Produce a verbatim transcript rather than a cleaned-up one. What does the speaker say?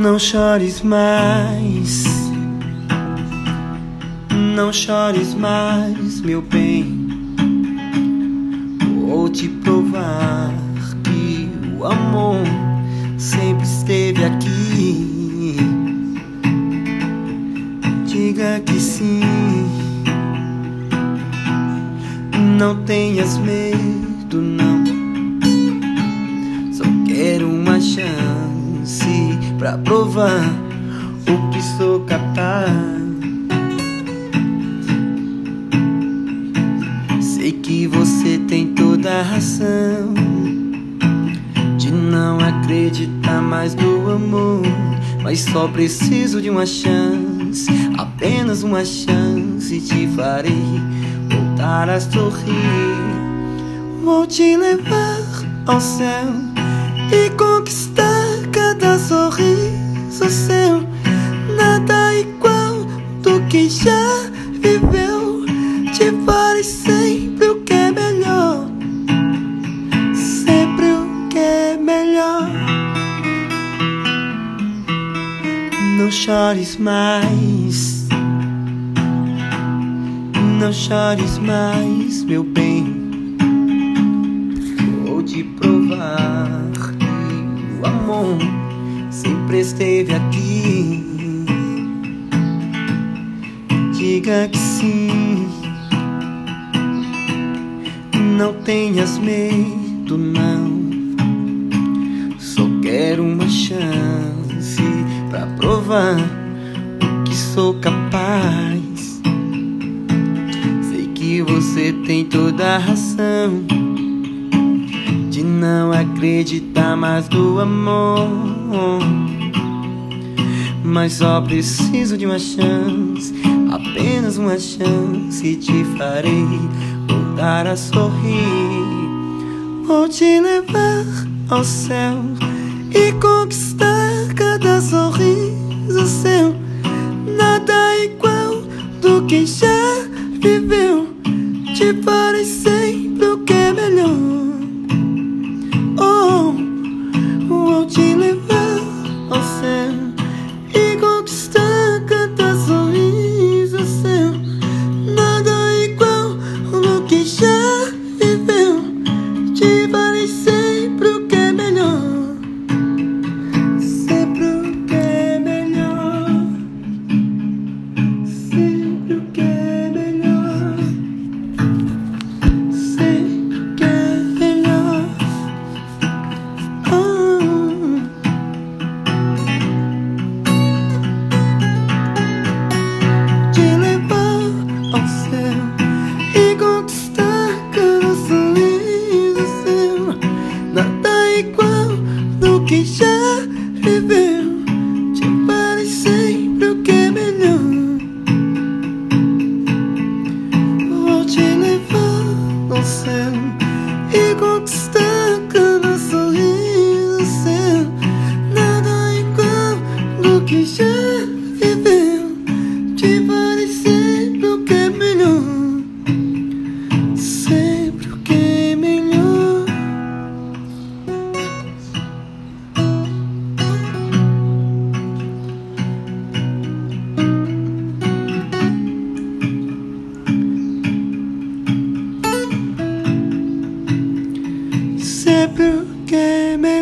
Não chores mais, não chores mais, meu bem. Vou te provar que o amor sempre esteve aqui. Diga que sim, não tenhas medo, não. Só quero uma chance pra provar o que sou capaz. Sei que você tem toda a razão de não acreditar mais no amor, mas só preciso de uma chance, apenas uma chance. Te farei voltar a sorrir. Vou te levar ao céu e conquistar cada sorriso seu. Nada igual do que já viveu. Te farei sempre o que é melhor, sempre o que é melhor. Não chores mais, não chores mais, meu bem. Vou te provar que o amor sempre esteve aqui. Diga que sim, não tenhas medo, não. Só quero uma chance pra provar o que sou capaz. Sei que você tem toda a razão de não acreditar mais no amor, mas só preciso de uma chance, apenas uma chance. Te farei voltar a sorrir. Vou te levar ao céu e conquistar cada sorriso seu. Nada igual do que já viveu. Te farei sempre o que é melhor. Oh, vou te levar ao céu e conquistar cada sorriso seu. Nada igual do que já viveu. Te farei sempre o que é melhor, sempre o que é melhor, sempre o que é melhor, sempre o que é melhor. Oh. Te levar ao céu e conquistar cada sorriso seu. Nada igual do que já viveu. Te farei sempre o que é melhor. Vou te levar ao céu e conquistar cada sorriso seu. Nada igual do que já viveu. Te farei sempre o que é melhor, sempre o que é melhor. Sempre o que é melhor.